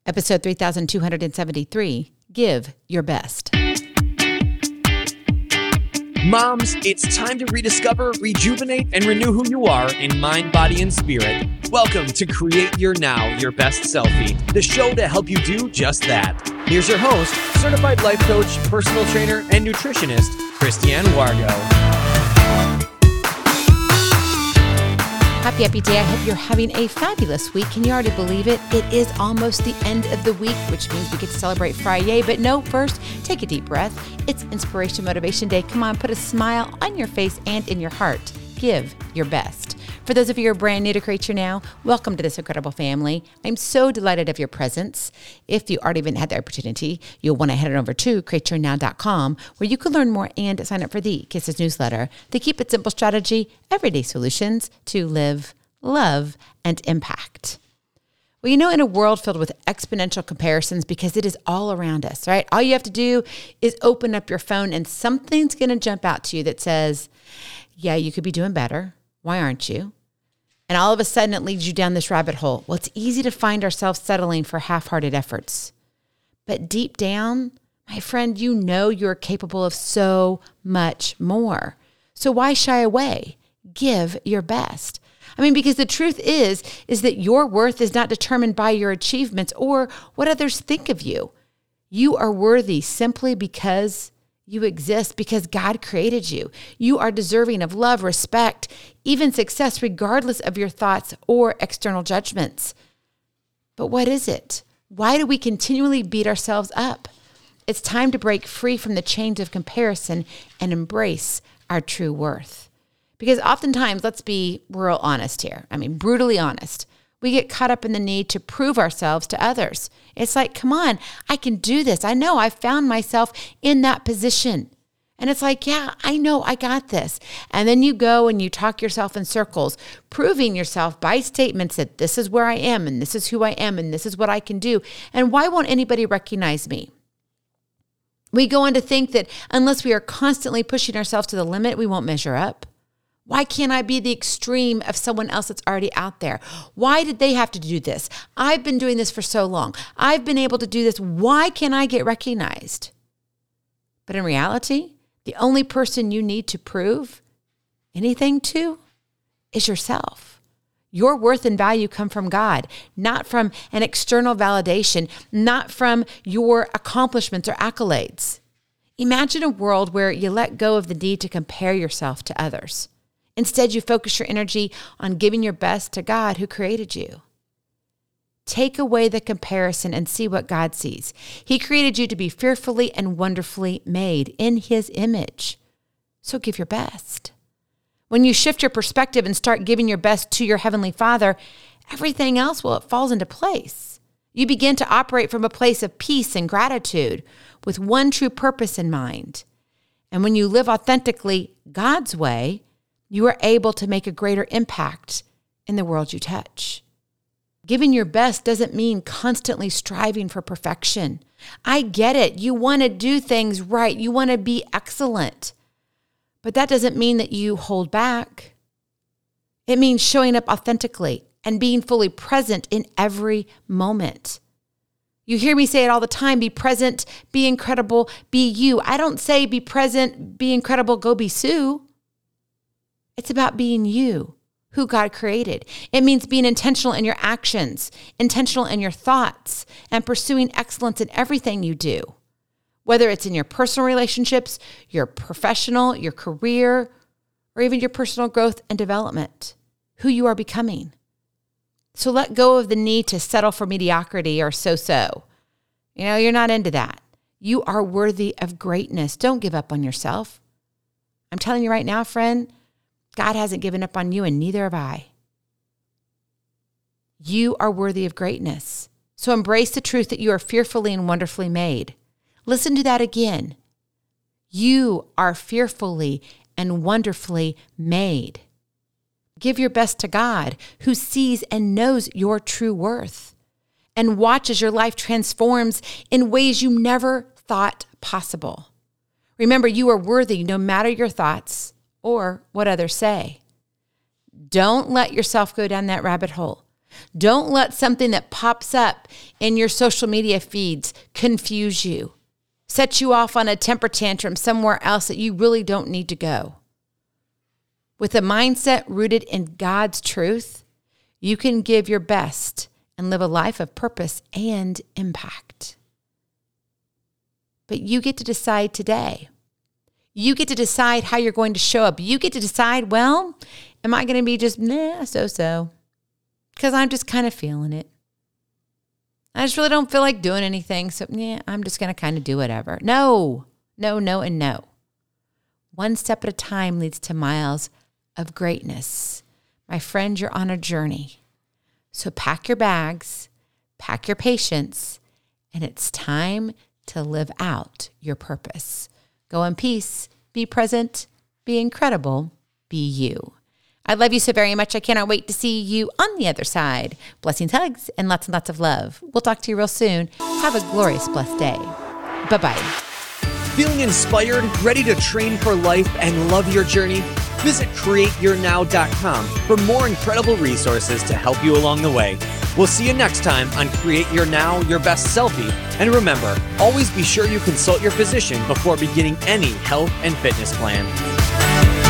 Episode 3273, Give Your Best. Moms, it's time to rediscover, rejuvenate, and renew who you are in mind, body, and spirit. Welcome to Create Your Now, Your Best Selfie, the show to help you do just that. Here's your host, certified life coach, personal trainer, and nutritionist, Christiane Wargo. Happy day. I hope you're having a fabulous week. Can you already believe it? It is almost the end of the week, which means we get to celebrate Friday. But no, first, take a deep breath. It's Inspiration Motivation Day. Come on, put a smile on your face and in your heart. Give your best. For those of you who are brand new to Create Your Now, welcome to this incredible family. I'm so delighted of your presence. If you already haven't had the opportunity, you'll want to head on over to createyournow.com, where you can learn more and sign up for the Kisses newsletter, the Keep It Simple strategy, everyday solutions to live, love, and impact. Well, you know, in a world filled with exponential comparisons, because it is all around us, right? All you have to do is open up your phone and something's going to jump out to you that says, yeah, you could be doing better. Why aren't you? And all of a sudden it leads you down this rabbit hole. Well, it's easy to find ourselves settling for half-hearted efforts. But deep down, my friend, you know you're capable of so much more. So why shy away? Give your best. I mean, because the truth is that your worth is not determined by your achievements or what others think of you. You are worthy simply because you exist, because God created you. You are deserving of love, respect, even success, regardless of your thoughts or external judgments. But what is it? Why do we continually beat ourselves up? It's time to break free from the chains of comparison and embrace our true worth. Because oftentimes, let's be real honest here. I mean, brutally honest. We get caught up in the need to prove ourselves to others. It's like, come on, I can do this. I know I found myself in that position. And it's like, yeah, I know I got this. And then you go and you talk yourself in circles, proving yourself by statements that this is where I am and this is who I am and this is what I can do. And why won't anybody recognize me? We go on to think that unless we are constantly pushing ourselves to the limit, we won't measure up. Why can't I be the extreme of someone else that's already out there? Why did they have to do this? I've been doing this for so long. I've been able to do this. Why can't I get recognized? But in reality, the only person you need to prove anything to is yourself. Your worth and value come from God, not from an external validation, not from your accomplishments or accolades. Imagine a world where you let go of the need to compare yourself to others. Instead, you focus your energy on giving your best to God who created you. Take away the comparison and see what God sees. He created you to be fearfully and wonderfully made in His image. So give your best. When you shift your perspective and start giving your best to your Heavenly Father, everything else, well, it falls into place. You begin to operate from a place of peace and gratitude with one true purpose in mind. And when you live authentically God's way, you are able to make a greater impact in the world you touch. Giving your best doesn't mean constantly striving for perfection. I get it. You want to do things right. You want to be excellent. But that doesn't mean that you hold back. It means showing up authentically and being fully present in every moment. You hear me say it all the time, be present, be incredible, be you. I don't say be present, be incredible, go be Sue. It's about being you, who God created. It means being intentional in your actions, intentional in your thoughts, and pursuing excellence in everything you do. Whether it's in your personal relationships, your professional, your career, or even your personal growth and development, who you are becoming. So let go of the need to settle for mediocrity or so-so. You know, you're not into that. You are worthy of greatness. Don't give up on yourself. I'm telling you right now, friend, God hasn't given up on you, and neither have I. You are worthy of greatness. So embrace the truth that you are fearfully and wonderfully made. Listen to that again. You are fearfully and wonderfully made. Give your best to God, who sees and knows your true worth, and watch as your life transforms in ways you never thought possible. Remember, you are worthy no matter your thoughts or what others say. Don't let yourself go down that rabbit hole. Don't let something that pops up in your social media feeds confuse you, set you off on a temper tantrum somewhere else that you really don't need to go. With a mindset rooted in God's truth, you can give your best and live a life of purpose and impact. But you get to decide today. You get to decide how you're going to show up. You get to decide, well, am I going to be just so-so? Because I'm just kind of feeling it. I just really don't feel like doing anything. So I'm just going to kind of do whatever. No, and no. One step at a time leads to miles of greatness. My friend, you're on a journey. So pack your bags, pack your patience, and it's time to live out your purpose. Go in peace, be present, be incredible, be you. I love you so very much. I cannot wait to see you on the other side. Blessings, hugs, and lots of love. We'll talk to you real soon. Have a glorious, blessed day. Bye-bye. Feeling inspired, ready to train for life and love your journey? Visit CreateYourNow.com for more incredible resources to help you along the way. We'll see you next time on Create Your Now, Your Best Selfie. And remember, always be sure you consult your physician before beginning any health and fitness plan.